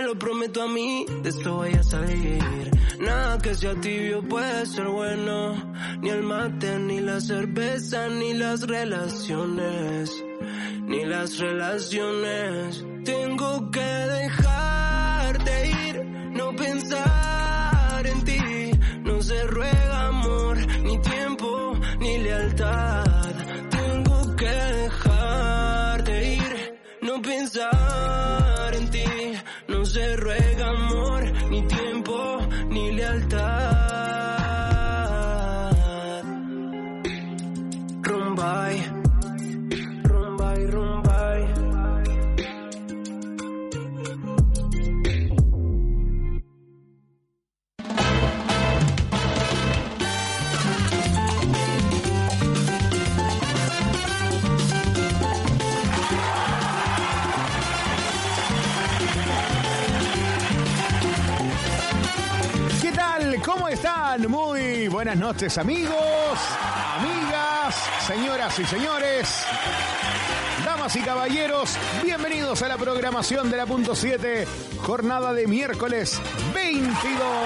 lo prometo a mí, de esto voy a salir. Nada que sea tibio puede ser bueno, ni el mate, ni la cerveza, ni las relaciones, ni las relaciones. Tengo que dejarte ir, no pensar en ti. No se ruega amor, ni tiempo, ni lealtad. Tengo que dejarte ir, no pensar en ti. No se ruega amor, ni tiempo, ni lealtad. Rumbay, rumbay, rumbay. ¿Cómo están? Muy buenas noches, amigos, amigas, señoras y señores, damas y caballeros, bienvenidos a la programación de la Punto 7, jornada de miércoles 22.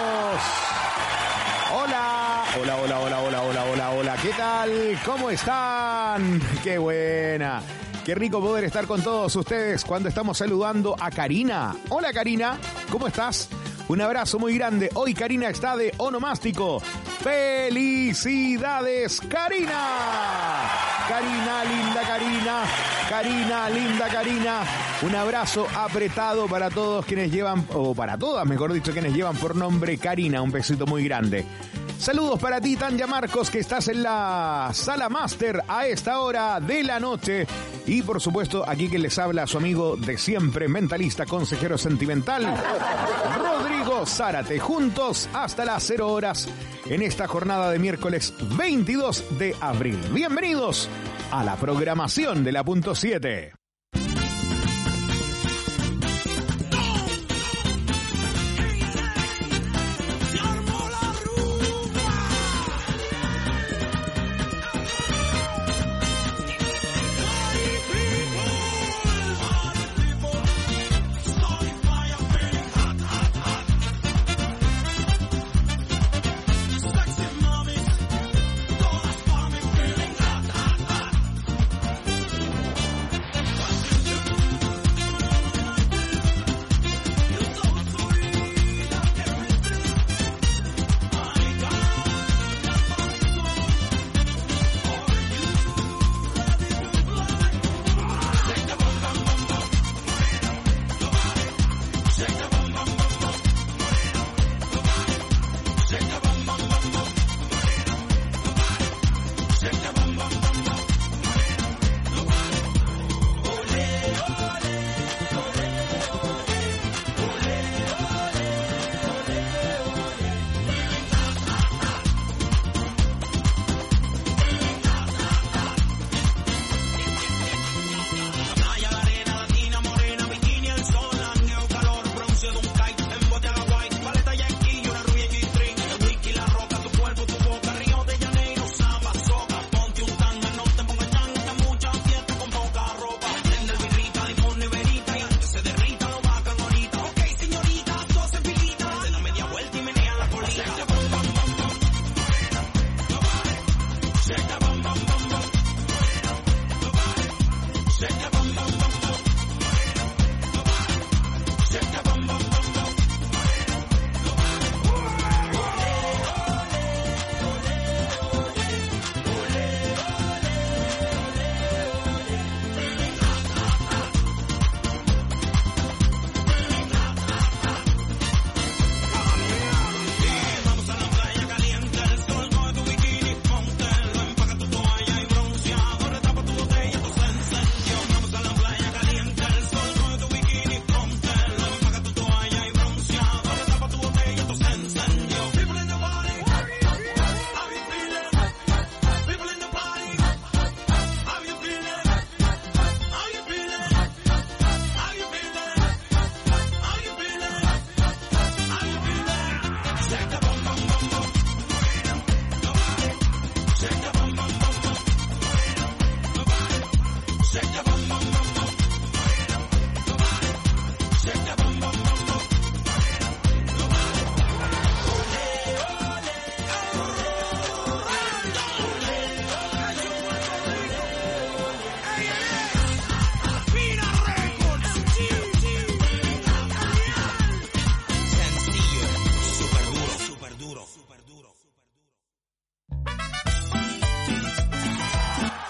Hola, hola, hola, hola, hola, hola, hola, hola, ¿qué tal? ¿Cómo están? ¡Qué buena! Qué rico poder estar con todos ustedes cuando estamos saludando a Karina. Hola, Karina, ¿cómo estás? Un abrazo muy grande. Hoy Karina está de onomástico. ¡Felicidades, Karina! Karina, linda Karina. Karina, linda Karina. Un abrazo apretado para todos quienes llevan, o para todas, mejor dicho, quienes llevan por nombre Karina. Un besito muy grande. Saludos para ti, Tanya Marcos, que estás en la sala máster a esta hora de la noche. Y por supuesto, aquí que les habla su amigo de siempre, mentalista, consejero sentimental, Rodrigo Zárate. Juntos hasta las 0 horas en esta jornada de miércoles 22 de abril. Bienvenidos a la programación de la Punto 7.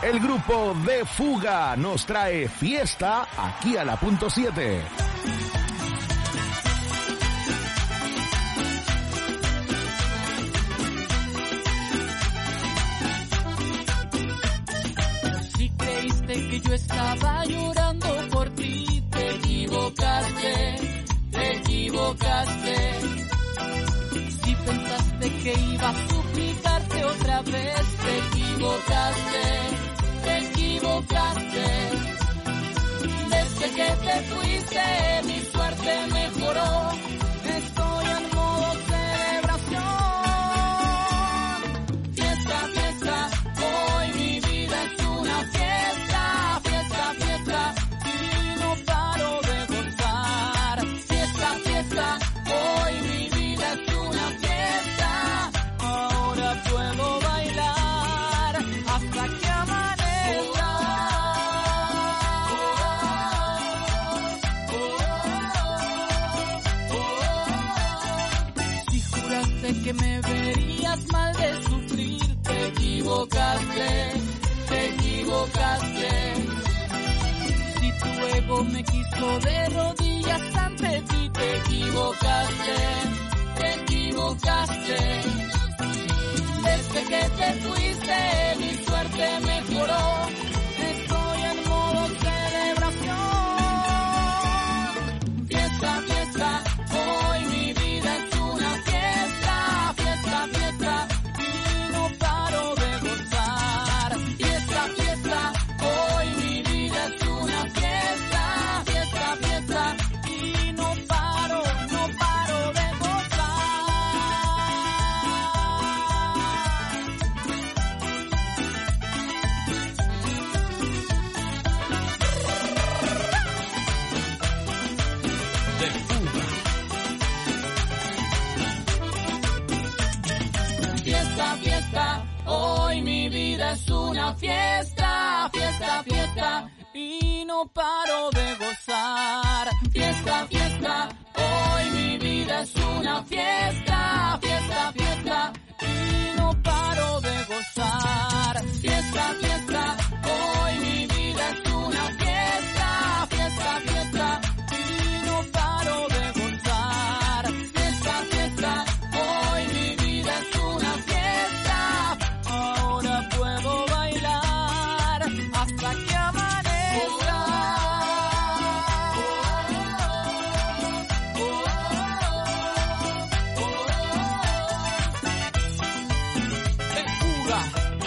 El grupo de Fuga nos trae Fiesta aquí a la punto 7. Si creíste que yo estaba llorando por ti, te equivocaste, te equivocaste. Si pensaste que iba a suplicarte otra vez, te equivocaste, te equivocaste. Desde que te fuiste, mi suerte mejoró. Estoy en modo celebración. Fiesta, fiesta, hoy mi vida es una fiesta. Fiesta, fiesta, y no paro de gozar. Fiesta, fiesta, hoy mi vida es una fiesta. Ahora puedo bailar hasta que amanezca. Si juraste que me verías mal de sufrir, te equivocaste, te equivocaste. Si tu ego me quiso de rodillas ante ti, te equivocaste, te equivocaste. Desde que te fuiste, mi suerte mejoró. Estoy en modo celebración. Fiesta, fiesta, hoy mi vida es una fiesta. Fiesta, fiesta, y no paro de gozar. Fiesta, fiesta, hoy mi vida es una fiesta. Fiesta, fiesta, y no paro de gozar. Fiesta, fiesta, hoy mi vida es una fiesta. Fiesta, fiesta, y no paro de gozar. Fiesta, fiesta, hoy mi vida es una fiesta. Fiesta, fiesta, y no paro de gozar. Fiesta, fiesta, hoy mi vida es una fiesta. Fiesta, fiesta, y no paro de gozar. Fiesta, fiesta, hoy mi vida es una fiesta. Ahora puedo bailar hasta que amanezca. De Fuga.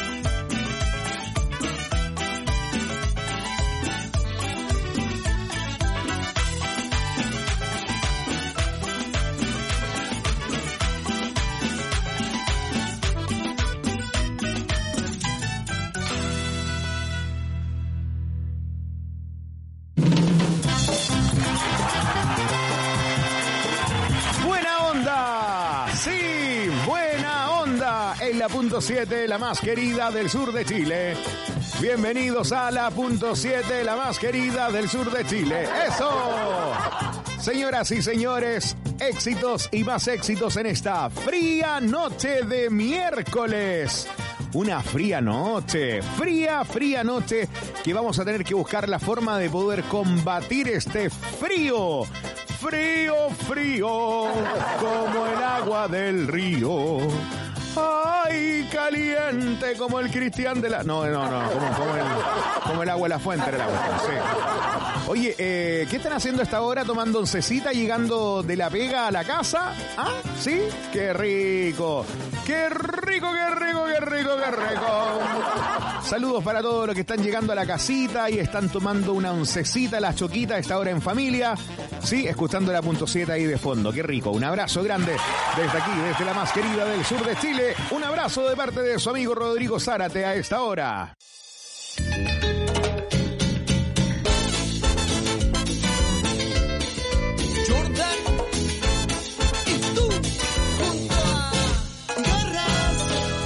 ¡Buena onda! ¡Sí! ¡Buena onda! En la punto 7, la más querida del sur de Chile. Bienvenidos a la punto 7, la más querida del sur de Chile. ¡Eso! Señoras y señores, éxitos y más éxitos en esta fría noche de miércoles. Una fría noche, fría noche que vamos a tener que buscar la forma de poder combatir este frío. Frío, como el agua del río. Ay, caliente como el Cristian de la... No, como el agua de la fuente era la cuestión, sí. Oye, ¿qué están haciendo a esta hora? ¿Tomando oncecita, llegando de la pega a la casa? ¿Ah? ¿Sí? ¡Qué rico! ¡Qué rico! Saludos para todos los que están llegando a la casita y están tomando una oncecita, la choquita a esta hora en familia. Sí, escuchando la punto 7 ahí de fondo. ¡Qué rico! Un abrazo grande desde aquí, desde la más querida del sur de Chile. Un abrazo de parte de su amigo Rodrigo Zárate a esta hora. Jordan y tú junto a Garras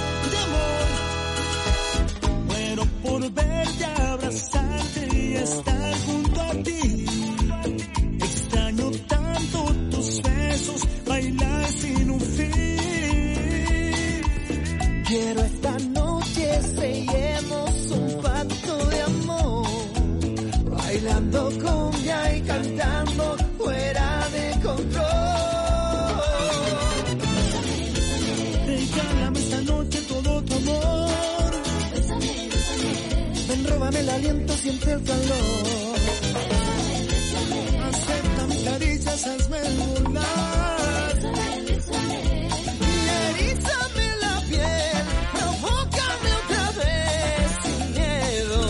de Amor. Muero por verte, abrazarte y estar junto a ti. Extraño tanto tus besos, bailar sin un fin. Quiero esta noche sellemos un pacto aliento, siente el calor. Acepta mis caricias, hazme volar. Y erízame la piel, provócame otra vez sin miedo.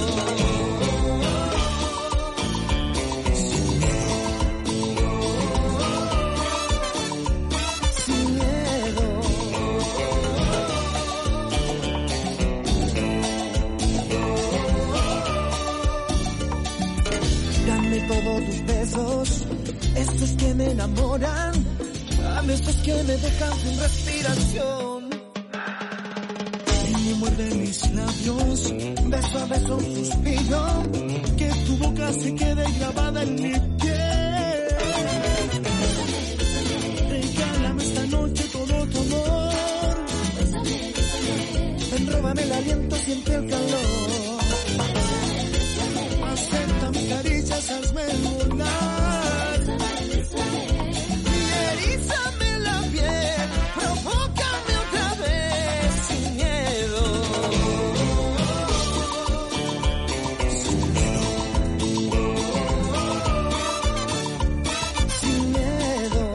Sin miedo. Dame todos tus besos, estos que me enamoran. Dame estos que me dejan sin respiración. Y me muerde mis labios, beso a beso un suspiro, que tu boca se quede grabada en mi piel. Regálame esta noche todo tu amor. Ven, róbame el aliento, siente el calor. Acepta mis caricias, hazme volar. Y erízame la piel, provócame otra vez sin miedo. Sin miedo.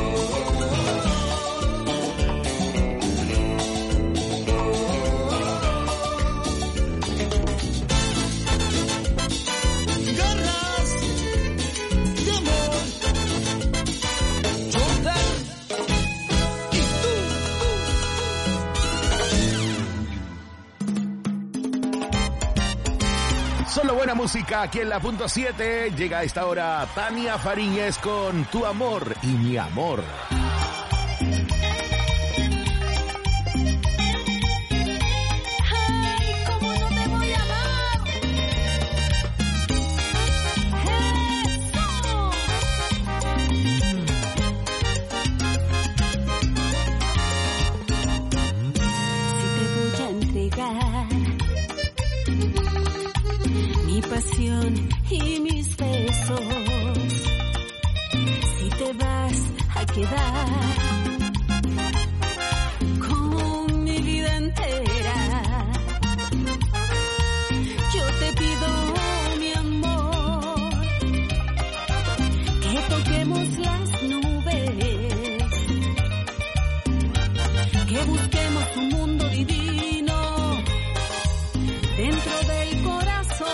Garras de amor. Jordan y tú. Solo buena música aquí en la punto 7. Llega a esta hora Tania Fariñez con Tu Amor y Mi Amor. Ay, cómo no te voy a amar. Si te voy a entregar mi pasión y mis besos, si te vas a quedar con mi vida entera, yo te pido, mi amor, que toquemos las nubes, que busquemos un mundo divino dentro del corazón.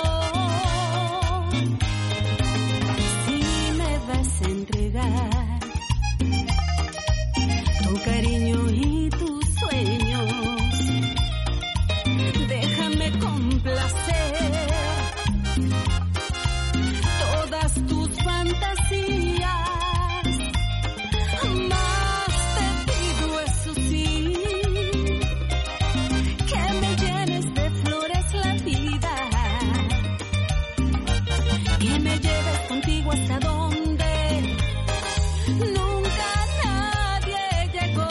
Si me vas a entregar tu cariño y tus sueños, déjame complacer todas tus fantasías. Más te pido, eso sí, que me llenes de flores la vida, que me lleves contigo hasta donde nunca nadie llegó.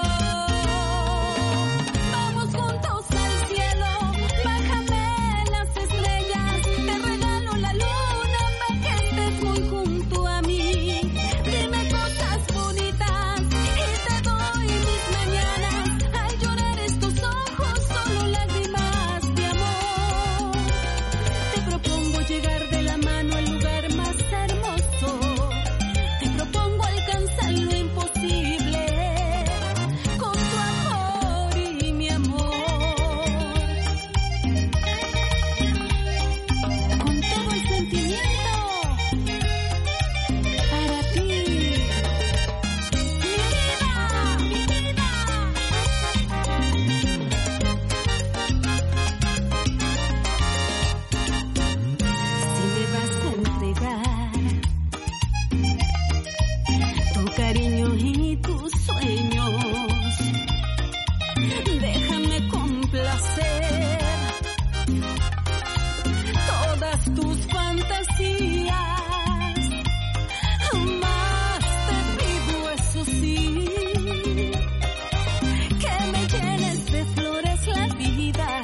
Vamos juntos al cielo, bájame las estrellas, te regalo la luna para que estés muy junto a mí. Dime cosas bonitas y te doy mis mañanas. Al llorar estos ojos, solo lágrimas de amor. Te propongo llegar de la mano al lugar más hermoso. Te propongo alcanzar lo imposible con tu amor y mi amor. Con todo el sentimiento para ti, mi vida, mi vida. Si me vas a entregar tu cariño y tus sueños, déjame complacer todas tus fantasías. Más te pido, eso sí, que me llenes de flores la vida,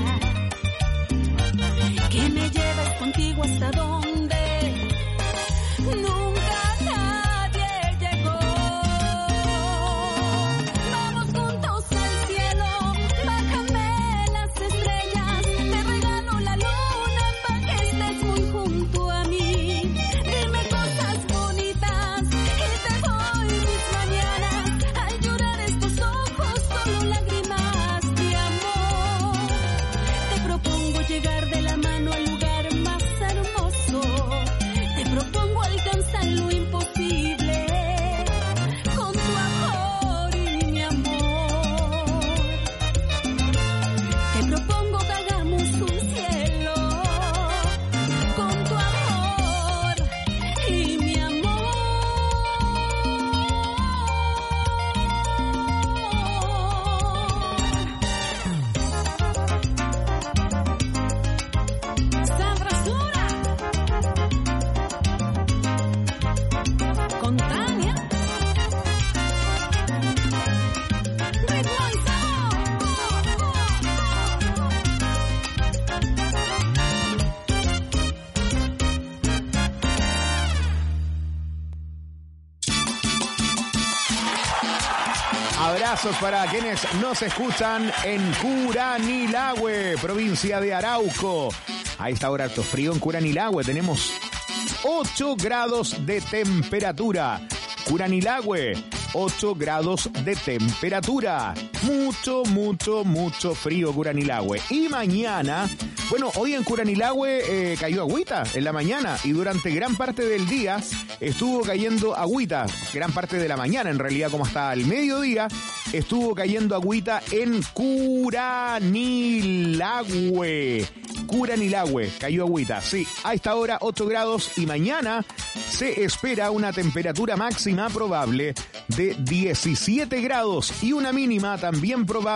que me lleves contigo hasta donde nunca nadie llegó. Abrazos para quienes nos escuchan en Curanilahue, provincia de Arauco. A esta hora harto frío en Curanilahue. Tenemos 8 grados de temperatura. Curanilahue, 8 grados de temperatura. Mucho frío Curanilahue. Y mañana, bueno, hoy en Curanilahue cayó agüita en la mañana y durante gran parte del día estuvo cayendo agüita. Gran parte de la mañana, en realidad, como hasta el mediodía, estuvo cayendo agüita en Curanilahue. Curanilahue, cayó agüita. Sí, a esta hora 8 grados y mañana se espera una temperatura máxima probable de 17 grados y una mínima también probable